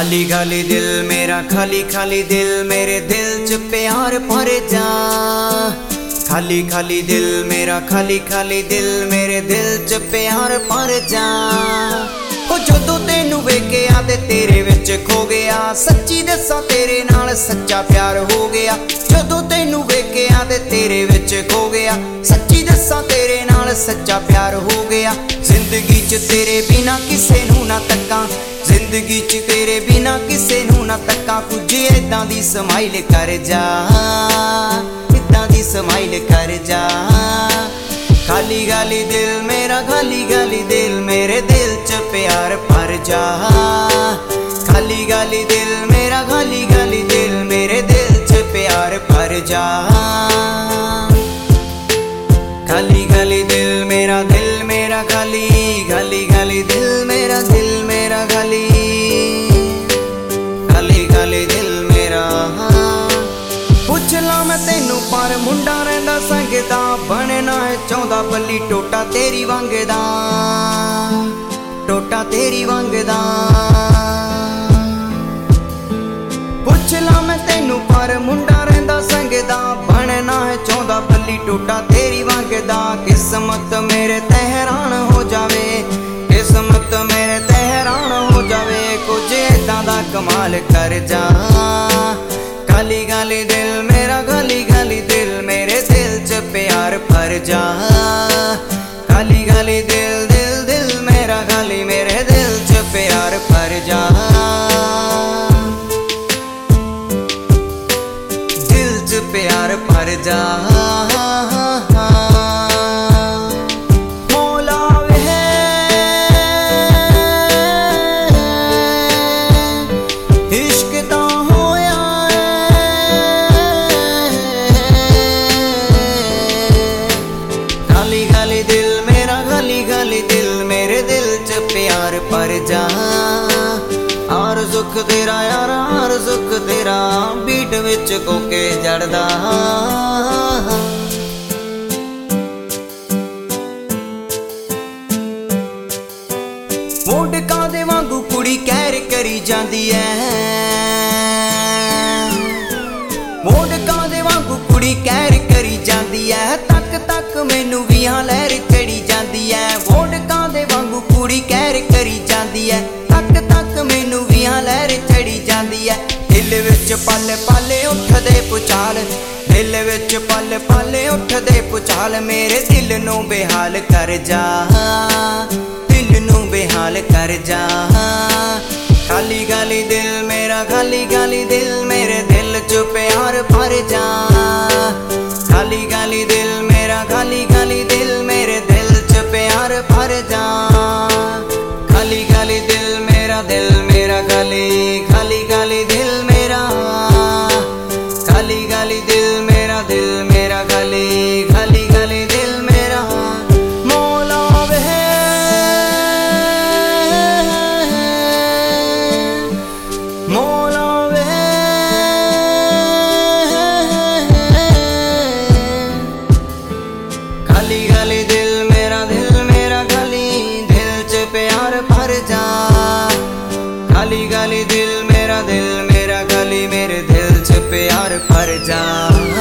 खाली खाली दिल मेरा, खाली खाली दिल मेरे दिल च प्यार भर जा। खाली खाली दिल मेरा, खाली खाली दिल मेरे दिल च प्यार भर जा। ओ जदों तेनू वेखिया ते तेरे विच खो गया, सच्ची दस्सां तेरे नाल सच्चा प्यार हो गया। जदों तेनू वेखिया ते तेरे विच खो गया, सच्ची दस्सां तेरे नाल सच्चा प्यार हो गया। जिंदगी च तेरे बिना किसे नू ना तक्कां, जिंदगी च तेरे बिना किसे नू ना तक्कां। कुछ इदां दी स्माइल कर जा, इदां दी स्माइल कर जा। खाली खाली दिल मेरा, खाली खाली दिल मेरे दिल च प्यार भर जा। खाली खाली दिल मेरा, खाली खाली दिल मेरे दिल च प्यार भर जा। खाली खाली दिल मेरा, दिल मेरा खाली, खाली खाली दिल मेरा, दिल मेरा खाली, खाली खाली दिल मेरा। पुछ ला मैं तेनू पर मुंडा रहिंदा संगदा, बनना है चाहुंदा बल्ली टोटा तेरी वांगदा, टोटा तेरी वांगदा। पुछ ला मैं तेनू पर मुंडा रहिंदा संगदा, बनना है चाहुंदा बल्ली टोटा तेरी वांगदा। किस्मत मेरे ते हैरान हो जावे, किस्मत मेरे ते हैरान हो जावे। कुछ इदां दा कमाल कर जा। खाली खाली दिल मेरा, खाली खाली दिल मेरे दिल च प्यार भर जा। खाली खाली दिल, दिल दिल मेरा खाली मेरे दिल च प्यार भर जा। दिल च प्यार भर जा। खाली खाली दिल मेरा, खाली खाली दिल मेरे दिल च प्यार भर जा। हर सुख तेरा यार, हर सुख तेरा बीट विच कोके जड़दा। मोडका दे वांगू कुड़ी कहर करी जांदी ऐ, मोडका दे वांगू कुड़ी कहर करी जांदी ऐ। तक तक मैनू भी हाँ लहर चढ़ी जांदी ऐ, मोडका दे वांगू कुड़ी कहर करी जांदी ऐ। तक तक मैनू भी हाँ लहर चढ़ी जांदी ऐ। दिल विच पल पल उठदे पुचाल, दिल विच पल पल उठदे पुचाल। मेरे दिल नू बेहाल कर जा, दिल नू बेहाल कर जा। खाली खाली दिल मेरा, खाली खाली दिल मेरे दिल च प्यार भर जा। खाली खाली दिल मेरा, खाली खाली दिल मेरे दिल च प्यार भर जा। खाली खाली दिल मेरा, दिल मेरा खाली, खाली खाली दिल मेरा, खाली खाली दिल मेरा, दिल मेरा खाली, खाली खाली दिल मेरा। मौला वे मौला वे, खाली खाली दिल मेरा, दिल मेरा खाली दिल च प्यार भर जा। खाली खाली दिल मेरा, दिल मेरा खाली मेरे दिल च प्यार भर जा।